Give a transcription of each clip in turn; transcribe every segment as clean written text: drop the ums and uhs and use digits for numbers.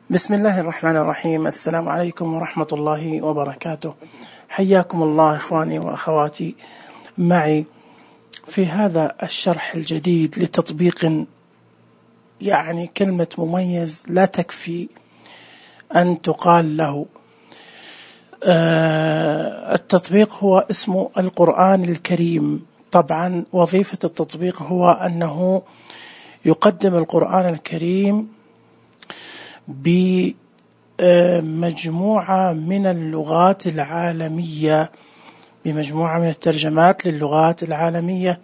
بسم الله الرحمن الرحيم. السلام عليكم ورحمة الله وبركاته. حياكم الله إخواني وأخواتي معي في هذا الشرح الجديد لتطبيق، يعني كلمة مميز لا تكفي أن تقال له. التطبيق هو اسمه القرآن الكريم. طبعا وظيفة التطبيق هو أنه يقدم القرآن الكريم بمجموعة من اللغات العالمية، بمجموعة من الترجمات للغات العالمية،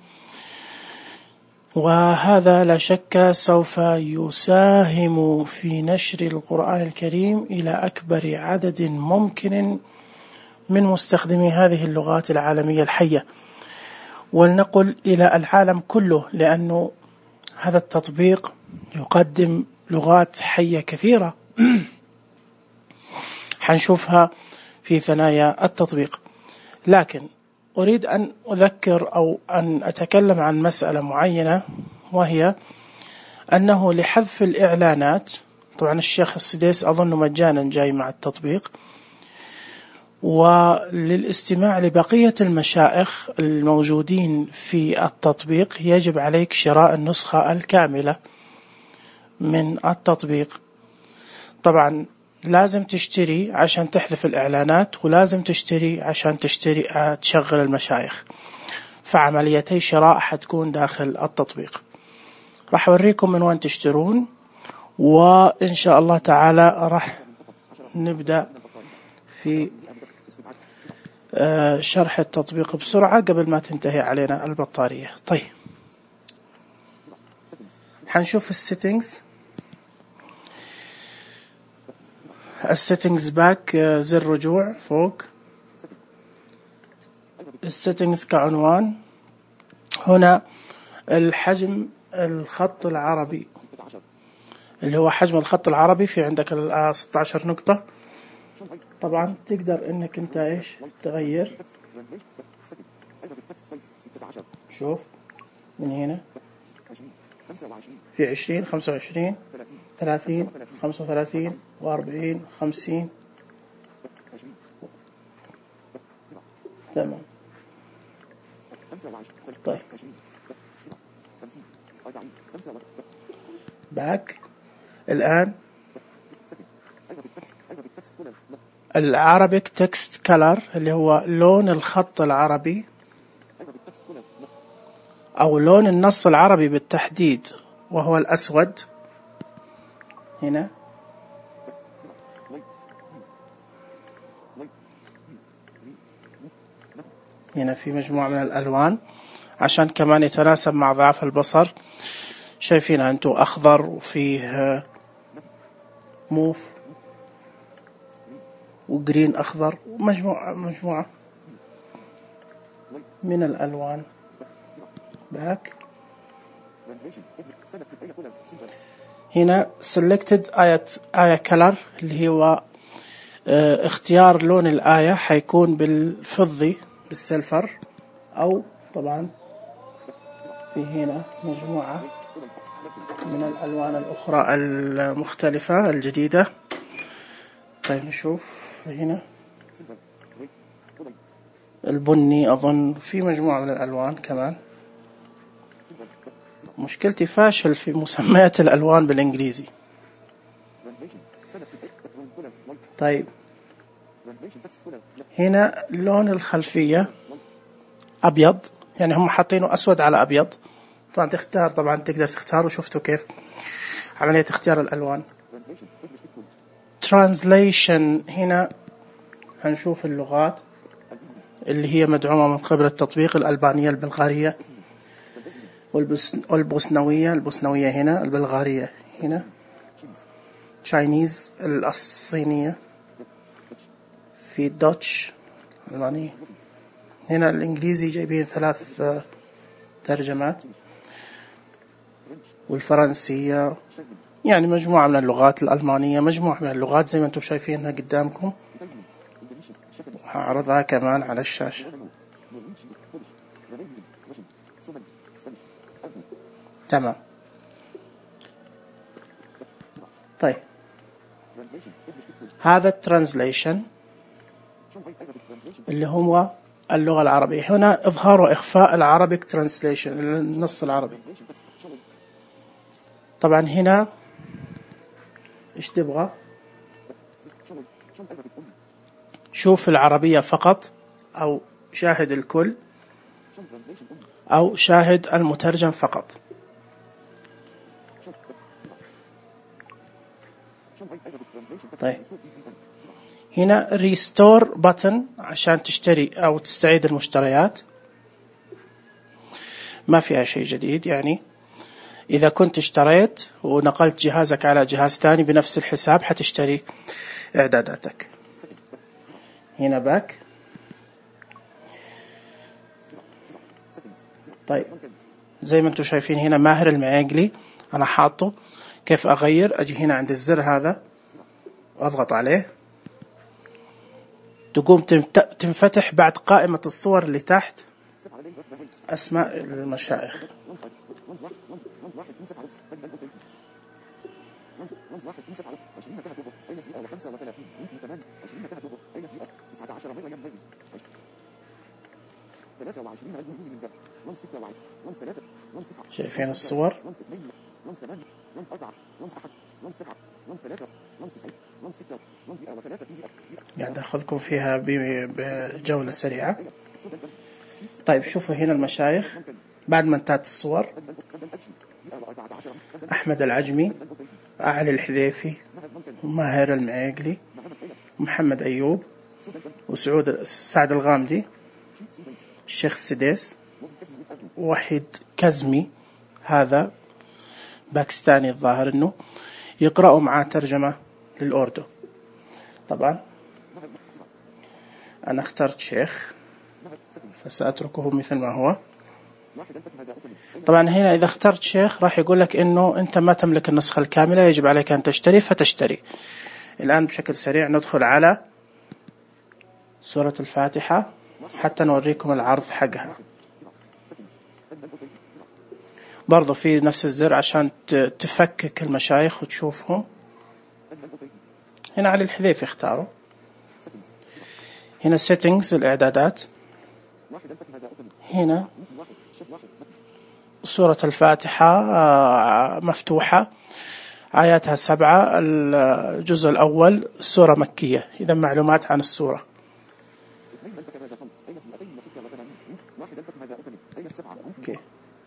وهذا لا شك سوف يساهم في نشر القرآن الكريم إلى أكبر عدد ممكن من مستخدمي هذه اللغات العالمية الحية، ولنقل إلى العالم كله، لأنه هذا التطبيق يقدم لغات حية كثيرة حنشوفها في ثنايا التطبيق. لكن أريد أن أذكر أو أن أتكلم عن مسألة معينة، وهي أنه لحذف الإعلانات، طبعا الشيخ السديس أظن مجانا جاي مع التطبيق، وللاستماع لبقية المشايخ الموجودين في التطبيق يجب عليك شراء النسخة الكاملة من التطبيق. طبعا لازم تشتري عشان تحذف الإعلانات، ولازم تشتري عشان تشغل المشايخ، فعمليتي شراء حتكون داخل التطبيق. راح أوريكم من وين تشترون، وإن شاء الله تعالى راح نبدأ في شرح التطبيق بسرعة قبل ما تنتهي علينا البطارية. طيب، حنشوف السيتنجز باك، زر رجوع فوق، السيتنجز كعنوان، هنا الحجم الخط العربي اللي هو حجم الخط العربي، في عندك 16 نقطة. طبعا تقدر انك انت ايش تغير، شوف من هنا في 20 25 30 35 و40 50. تمام. طيب، باك. الآن العربيك تكست كلر اللي هو لون الخط العربي أو لون النص العربي بالتحديد، وهو الأسود. هنا في مجموعة من الألوان عشان كمان يتناسب مع ضعف البصر. شايفين أنتم أخضر، وفيه موف وجرين أخضر، مجموعة من الألوان. باك. هنا selected آية color اللي هو اختيار لون الآية، حيكون بالفضي بالسلفر، أو طبعا في هنا مجموعة من الألوان الأخرى المختلفة الجديدة. طيب نشوف هنا البني، أظن في مجموعة من الألوان كمان. مشكلتي فاشل في مسميات الألوان بالإنجليزي. طيب، هنا لون الخلفية أبيض، يعني هم حاطينه أسود على أبيض. طبعا تختار، طبعا تقدر تختار، وشفتوا كيف عملية اختيار الألوان. Translation، هنا هنشوف اللغات اللي هي مدعومة من قبل التطبيق: الألبانية، البلغارية، والبوسنوية. البوسنوية هنا، البلغارية هنا، تشاينيز الصينية، في دوتش ألمانية. هنا الإنجليزي جايبين 3 ترجمات، والفرنسية، يعني مجموعة من اللغات. الألمانية مجموعة من اللغات زي ما أنتم شايفينها قدامكم، هعرضها كمان على الشاشة. تمام. طيب، هذا الترانزليشن اللي هو اللغة العربية. هنا إظهار وإخفاء العربيك ترانسليشن، النص العربي. طبعا هنا إيش تبغى؟ شوف العربية فقط، أو شاهد الكل، أو شاهد المترجم فقط. طيب هنا ريستور بutton عشان تشتري أو تستعيد المشتريات، ما فيها شيء جديد. يعني إذا كنت اشتريت ونقلت جهازك على جهاز ثاني بنفس الحساب حتشتري إعداداتك. هنا باك. طيب زي ما انتم شايفين هنا ماهر المعيقلي أنا حاطه. كيف أغير؟ أجي هنا عند الزر هذا وأضغط عليه، تقوم تنفتح بعد قائمة الصور اللي تحت أسماء المشايخ. شايفين الصور؟ يعني أخذكم فيها بجولة سريعة. طيب شوفوا هنا المشايخ بعد ما انتهت الصور: أحمد العجمي، علي الحذيفي، ماهر المعيقلي، محمد أيوب، سعد الغامدي، الشيخ السديس، وحيد كزمي، هذا باكستاني الظاهر انه، يقرأوا معاه ترجمة للأوردو. طبعا أنا اخترت شيخ فسأتركه مثل ما هو. طبعا هنا إذا اخترت شيخ راح يقول لك إنه أنت ما تملك النسخة الكاملة، يجب عليك أن تشتري، فتشتري. الآن بشكل سريع ندخل على سورة الفاتحة حتى نوريكم العرض حقها. برضو في نفس الزر عشان تفكك المشايخ وتشوفهم. هنا علي الحذيفي اختاره. هنا settings الإعدادات. هنا سورة الفاتحة مفتوحة، آياتها 7، الجزء الأول، سورة مكية. إذا معلومات عن السورة. أوكي.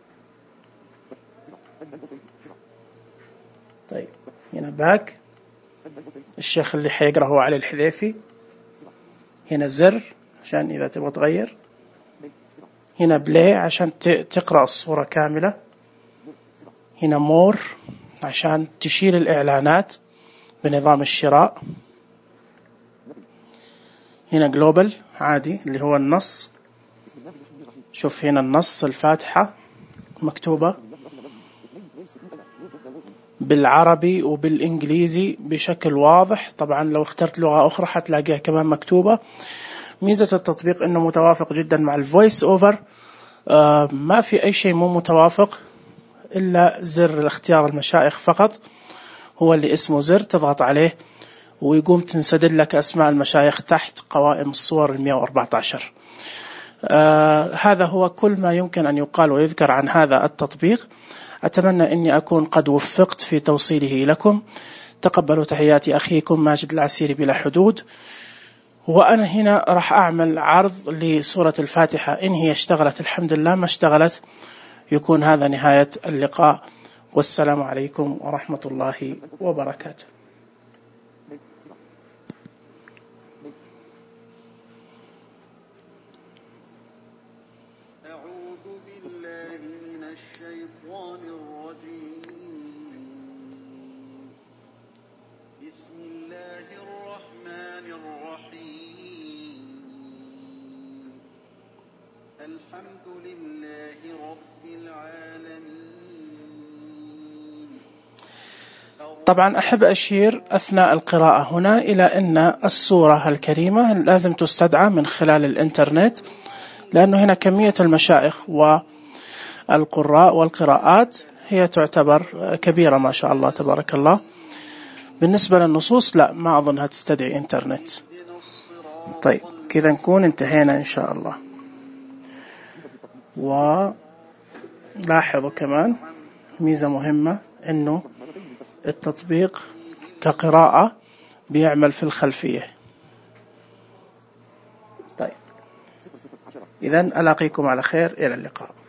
طيب هنا باك، الشيخ اللي حيقرأ هو علي الحذيفي. هنا زر عشان إذا تبغى تغير. هنا بلاي عشان تقرأ الصورة كاملة. هنا مور عشان تشيل الإعلانات بنظام الشراء. هنا جلوبال عادي اللي هو النص. شوف هنا النص الفاتحة مكتوبة بالعربي وبالإنجليزي بشكل واضح. طبعا لو اخترت لغة أخرى حتلاقيها كمان مكتوبة. ميزة التطبيق إنه متوافق جدا مع الفويس أوفر. ما في أي شيء مو متوافق إلا زر اختيار المشايخ فقط، هو اللي اسمه زر تضغط عليه ويقوم تنسدل لك أسماء المشايخ تحت قوائم الصور 114. هذا هو كل ما يمكن أن يقال ويذكر عن هذا التطبيق. أتمنى أني أكون قد وفقت في توصيله لكم. تقبلوا تحياتي أخيكم ماجد العسيري بلا حدود. وأنا هنا راح أعمل عرض لسورة الفاتحة. إن هي اشتغلت الحمد لله، ما اشتغلت يكون هذا نهاية اللقاء. والسلام عليكم ورحمة الله وبركاته. الحمد لله رب العالمين. طبعا أحب أشير أثناء القراءة هنا إلى أن السورة الكريمة لازم تستدعى من خلال الإنترنت، لأنه هنا كمية المشايخ والقراء والقراءات هي تعتبر كبيرة ما شاء الله تبارك الله. بالنسبة للنصوص لا، ما أظنها تستدعي إنترنت. طيب كذا نكون انتهينا إن شاء الله. ولاحظوا كمان ميزة مهمة، إنه التطبيق كقراءة بيعمل في الخلفية. طيب إذن ألاقيكم على خير، إلى اللقاء.